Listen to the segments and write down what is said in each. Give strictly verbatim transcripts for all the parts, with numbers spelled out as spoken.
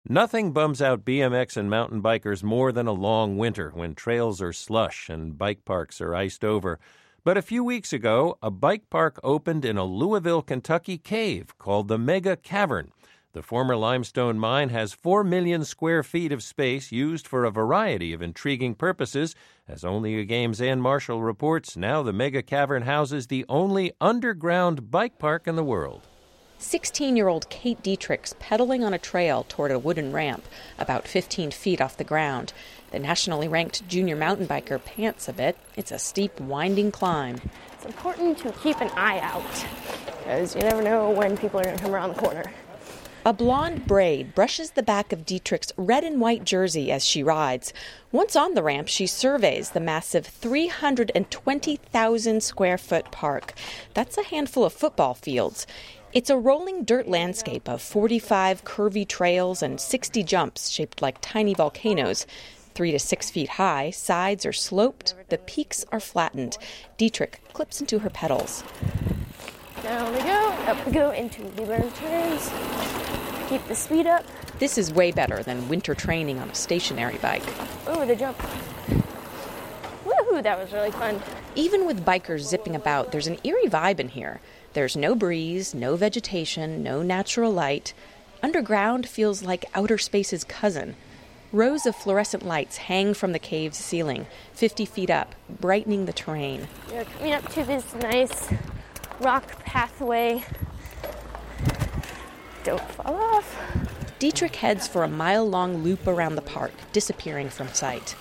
Nothing bums out B M X and mountain bikers more than a long winter when trails are slush and bike parks are iced over. But a few weeks ago, a bike park opened in a Louisville, Kentucky cave called the Mega Cavern. The former limestone mine has four million square feet of space used for a variety of intriguing purposes. As Only a Game's Ann Marshall reports, now the Mega Cavern houses the only underground bike park in the world. sixteen-year-old Kate Dietrich's pedaling on a trail toward a wooden ramp about fifteen feet off the ground. The nationally ranked junior mountain biker pants a bit. It's a steep, winding climb. It's important to keep an eye out, because you never know when people are going to come around the corner. A blonde braid brushes the back of Dietrich's red and white jersey as she rides. Once on the ramp, she surveys the massive three hundred twenty thousand square foot park. That's a handful of football fields. It's a rolling dirt landscape of forty-five curvy trails and sixty jumps shaped like tiny volcanoes. Three to six feet high, sides are sloped, the peaks are flattened. Dietrich clips into her pedals. Down we go, up we go into the burn turns. Keep the speed up. This is way better than winter training on a stationary bike. Oh, the jump. Woohoo, that was really fun. Even with bikers zipping about, there's an eerie vibe in here. There's no breeze, no vegetation, no natural light. Underground feels like outer space's cousin. Rows of fluorescent lights hang from the cave's ceiling, fifty feet up, brightening the terrain. You're coming up to this nice rock pathway. Don't fall off. Dietrich heads for a mile-long loop around the park, disappearing from sight.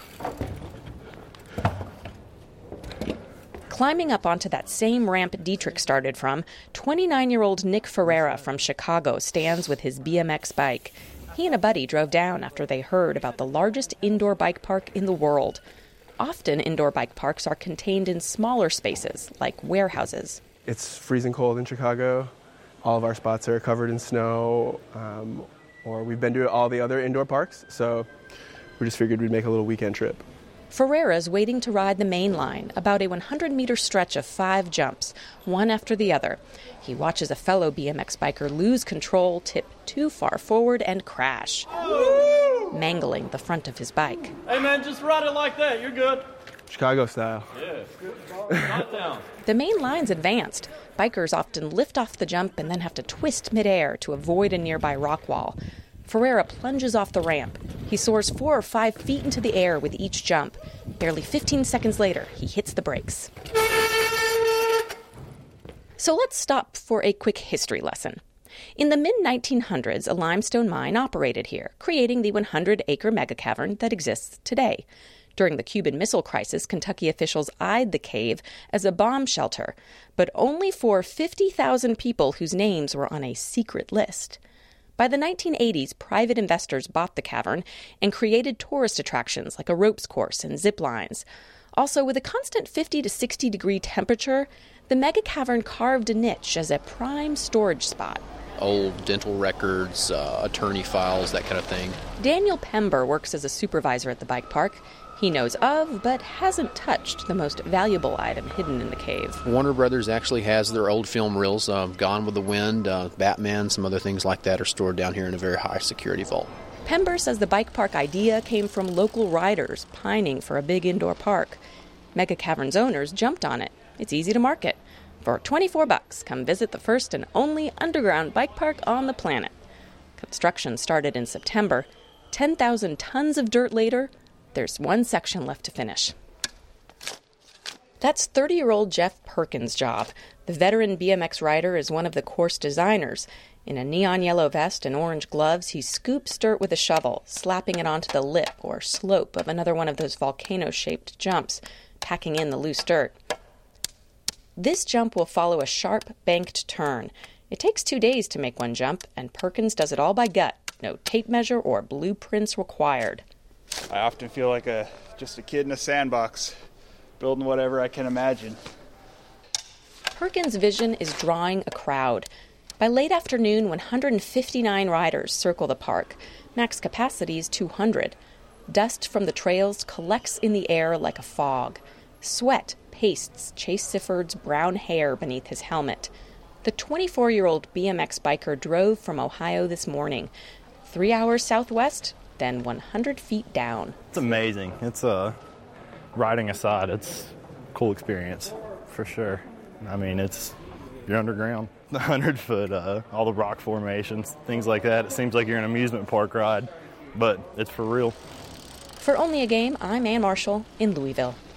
Climbing up onto that same ramp Dietrich started from, twenty-nine-year-old Nick Ferreira from Chicago stands with his B M X bike. He and a buddy drove down after they heard about the largest indoor bike park in the world. Often, indoor bike parks are contained in smaller spaces, like warehouses. It's freezing cold in Chicago. All of our spots are covered in snow, um, or we've been to all the other indoor parks, so we just figured we'd make a little weekend trip. Ferreira's waiting to ride the main line, about a one hundred meter stretch of five jumps, one after the other. He watches a fellow B M X biker lose control, tip too far forward, and crash, Woo! mangling the front of his bike. Hey, man, just ride it like that. You're good. Chicago style. Yeah, not down. The main line's advanced. Bikers often lift off the jump and then have to twist midair to avoid a nearby rock wall. Ferreira plunges off the ramp. He soars four or five feet into the air with each jump. Barely fifteen seconds later, he hits the brakes. So let's stop for a quick history lesson. In the mid nineteen hundreds, a limestone mine operated here, creating the one hundred acre mega cavern that exists today. During the Cuban Missile Crisis, Kentucky officials eyed the cave as a bomb shelter, but only for fifty thousand people whose names were on a secret list. By the nineteen eighties, private investors bought the cavern and created tourist attractions like a ropes course and zip lines. Also, with a constant fifty to sixty degree temperature, the mega cavern carved a niche as a prime storage spot. Old dental records, uh, attorney files, that kind of thing. Daniel Pember works as a supervisor at the bike park. He knows of, but hasn't touched, the most valuable item hidden in the cave. Warner Brothers actually has their old film reels, uh, Gone with the Wind, uh, Batman, some other things like that are stored down here in a very high security vault. Pember says the bike park idea came from local riders pining for a big indoor park. Mega Cavern's owners jumped on it. It's easy to market. For twenty-four bucks, come visit the first and only underground bike park on the planet. Construction started in September. ten thousand tons of dirt later, there's one section left to finish. That's thirty-year-old Jeff Perkins' job. The veteran B M X rider is one of the course designers. In a neon yellow vest and orange gloves, he scoops dirt with a shovel, slapping it onto the lip or slope of another one of those volcano-shaped jumps, packing in the loose dirt. This jump will follow a sharp, banked turn. It takes two days to make one jump, and Perkins does it all by gut. No tape measure or blueprints required. I often feel like a just a kid in a sandbox, building whatever I can imagine. Perkins' vision is drawing a crowd. By late afternoon, one hundred fifty-nine riders circle the park. Max capacity is two hundred. Dust from the trails collects in the air like a fog. Sweat pastes Chase Sifford's brown hair beneath his helmet. The twenty-four-year-old B M X biker drove from Ohio this morning. three hours southwest, then one hundred feet down. It's amazing. It's uh, riding a side. It's a cool experience, for sure. I mean, it's you're underground. The hundred foot, uh, all the rock formations, things like that. It seems like you're in an amusement park ride, but it's for real. For Only a Game, I'm Ann Marshall in Louisville.